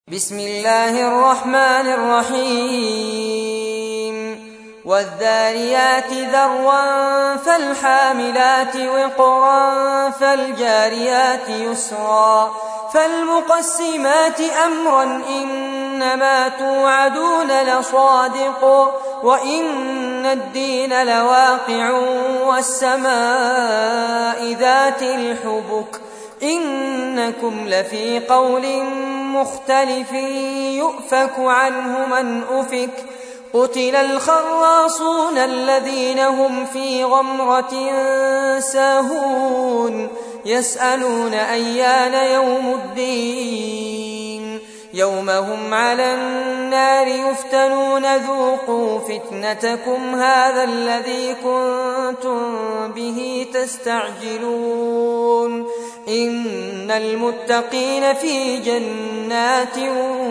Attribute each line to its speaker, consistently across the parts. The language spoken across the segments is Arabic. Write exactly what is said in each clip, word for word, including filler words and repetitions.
Speaker 1: بسم الله الرحمن الرحيم والذاريات ذروا فالحاملات وقرا فالجاريات يسرا فالمقسمات أمرا إنما توعدون لصادق وإن الدين لواقع والسماء ذات الحبك إنكم لفي قول مختلف يؤفك عنه من أفك قتل الخراصون الذين هم في غمرة ساهون يسألون أيان يوم الدين يوم هم على النار يفتنون ذوقوا فتنتكم هذا الذي كنتم به تستعجلون إن المتقين في جنات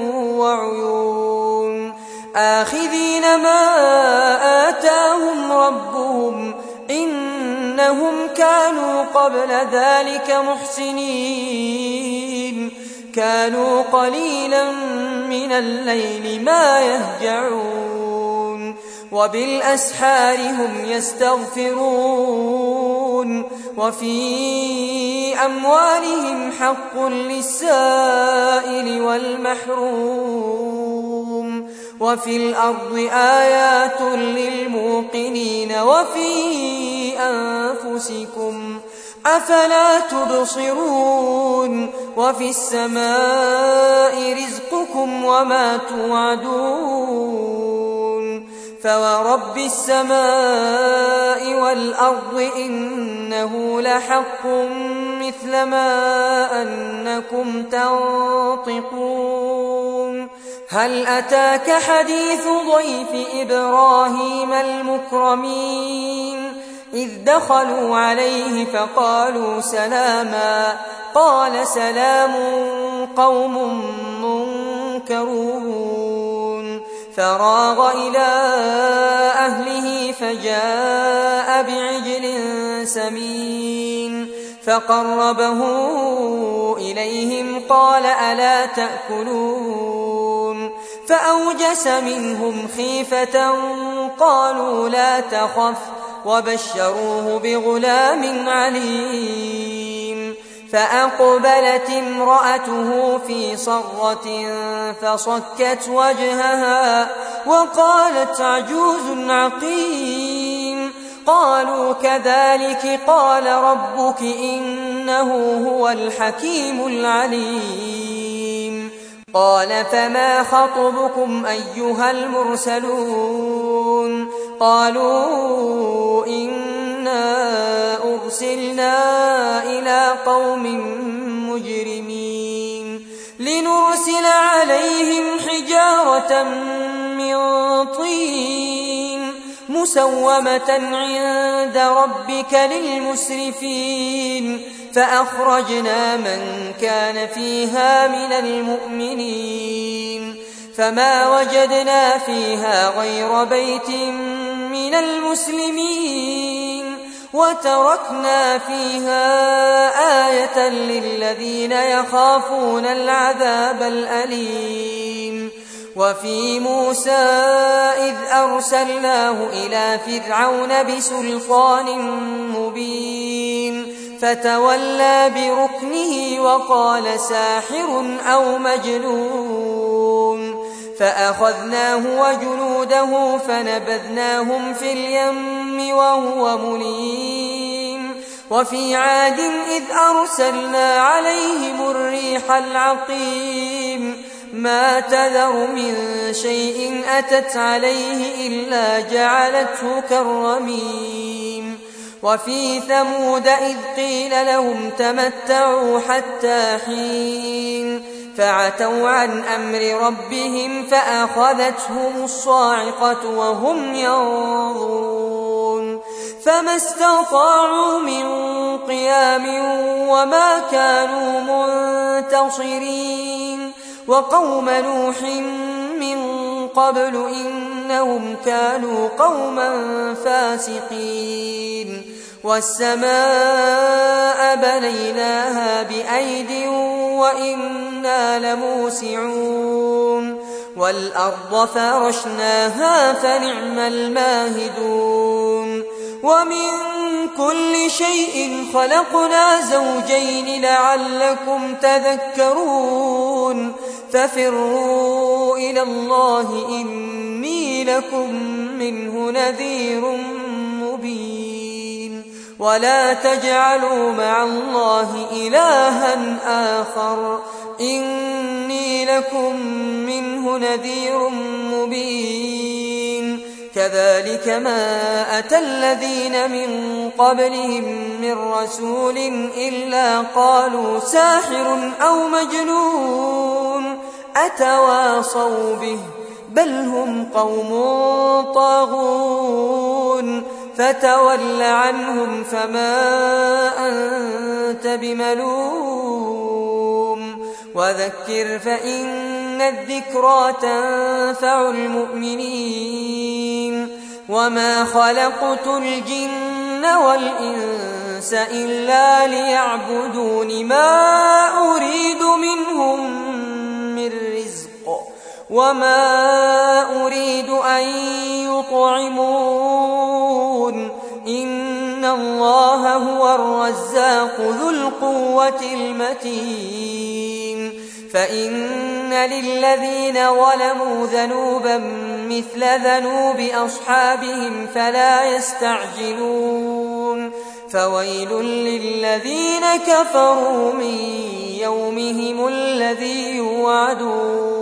Speaker 1: وعيون آخذين ما آتاهم ربهم إنهم كانوا قبل ذلك محسنين كانوا قليلا من الليل ما يهجعون وبالأسحار هم يستغفرون وفي أموالهم حق للسائل والمحروم وفي الأرض آيات للموقنين وفي أنفسكم أفلا تبصرون وفي السماء رزقكم وما توعدون فورب السماء والأرض إنه لحق مثل ما أنكم تنطقون هل أتاك حديث ضيف إبراهيم المكرمين إذ دخلوا عليه فقالوا سلاما قال سلام قوم منكرون فراغ إلى أهله فجاء بعجل سمين فقربه إليهم قال ألا تأكلون فأوجس منهم خيفة قالوا لا تخف وبشروه بغلام عليم فأقبلت امرأته في صرة فصكت وجهها وقالت عجوز عقيم قالوا كذلك قال ربك إنه هو الحكيم العليم قال فما خطبكم أيها المرسلون قالوا إنا أرسلنا إلى قوم مجرمين لنرسل عليهم حجارة من طين مسومة عند ربك للمسرفين فأخرجنا من كان فيها من المؤمنين فما وجدنا فيها غير بيت من المسلمين وتركنا فيها آية للذين يخافون العذاب الأليم وفي موسى إذ أرسلناه إلى فرعون بسلطان مبين فتولى بركنه وقال ساحر أو مجنون فأخذناه وجنوده فنبذناهم في اليم وهو مليم وفي عاد إذ أرسلنا عليهم الريح العقيم ما تذر من شيء أتت عليه إلا جعلته كالرميم وفي ثمود إذ قيل لهم تمتعوا حتى حين فعتوا عن أمر ربهم فأخذتهم الصاعقة وهم ينظرون فما استطاعوا من قيام وما كانوا منتصرين وقوم نوح من قبل إنهم كانوا قوما فاسقين والسماء بنيناها بأيد وإنا لموسعون والأرض فرشناها فنعم الماهدون ومن كل شيء خلقنا زوجين لعلكم تذكرون ففروا إلى الله إني لكم منه نذير مبين ولا تجعلوا مع الله إلها آخر إني لكم منه نذير مبين كذلك ما أتى الذين من قبلهم من رسول إلا قالوا ساحر أو مجنون أتواصوا به بل هم قوم طاغون فتول عنهم فما أنت بملوم وذكر فإن الذكرى تنفع المؤمنين وما خلقت الجن والإنس إلا ليعبدون ما أريد منهم من رزق وما أريد أن يطعمون إن الله هو الرزاق ذو القوة المتين فإن للذين ظلموا ذنوبا مثل ذنوب أصحابهم فلا يستعجلون فويل للذين كفروا من يومهم الذي يوعدون